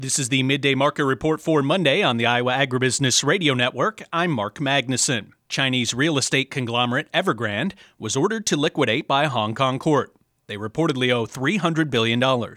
This is the Midday Market Report for Monday on the Iowa Agribusiness Radio Network. I'm Mark Magnuson. Chinese real estate conglomerate Evergrande was ordered to liquidate by a Hong Kong court. They reportedly owe $300 billion.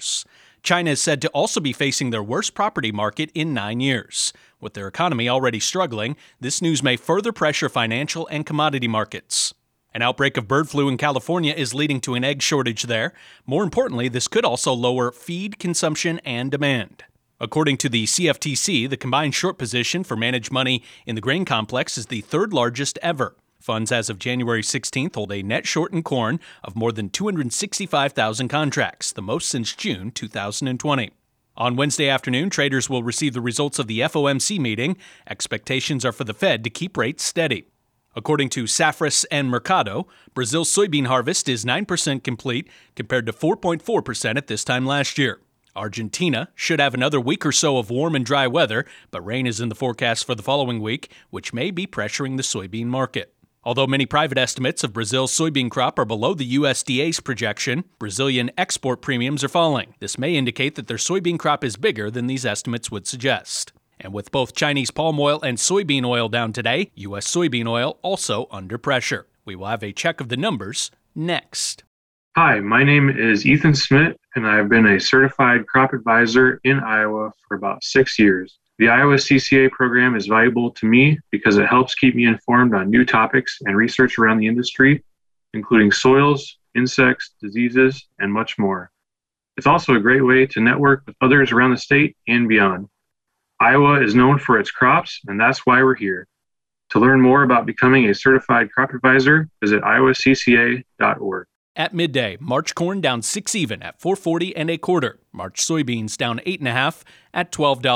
China is said to also be facing their worst property market in 9 years. With their economy already struggling, this news may further pressure financial and commodity markets. An outbreak of bird flu in California is leading to an egg shortage there. More importantly, this could also lower feed consumption and demand. According to the CFTC, the combined short position for managed money in the grain complex is the third largest ever. Funds as of January 16th hold a net short in corn of more than 265,000 contracts, the most since June 2020. On Wednesday afternoon, traders will receive the results of the FOMC meeting. Expectations are for the Fed to keep rates steady. According to Safras and Mercado, Brazil's soybean harvest is 9% complete compared to 4.4% at this time last year. Argentina should have another week or so of warm and dry weather, but rain is in the forecast for the following week, which may be pressuring the soybean market. Although many private estimates of Brazil's soybean crop are below the USDA's projection, Brazilian export premiums are falling. This may indicate that their soybean crop is bigger than these estimates would suggest. And with both Chinese palm oil and soybean oil down today, U.S. soybean oil also under pressure. We will have a check of the numbers next. Hi, my name is Ethan Smith, and I have been a certified crop advisor in Iowa for about 6 years. The Iowa CCA program is valuable to me because it helps keep me informed on new topics and research around the industry, including soils, insects, diseases, and much more. It's also a great way to network with others around the state and beyond. Iowa is known for its crops, and that's why we're here. To learn more about becoming a certified crop advisor, visit iowacca.org. At midday, March corn down 6 even at $4.40 1/4. March soybeans down 8 1/2 at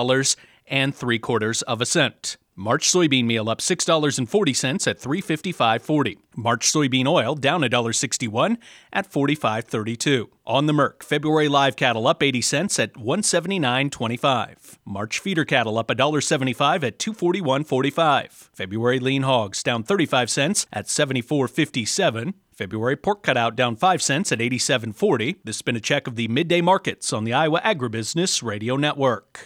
$12.75. March soybean meal up $6.40 at $355.40. March soybean oil down $1.61 at $45.32. On the Merc, February live cattle up 80 cents at $179.25. March feeder cattle up $1.75 at $241.45. February lean hogs down 35 cents at $74.57. February pork cutout down 5 cents at $87.40. This has been a check of the midday markets on the Iowa Agribusiness Radio Network.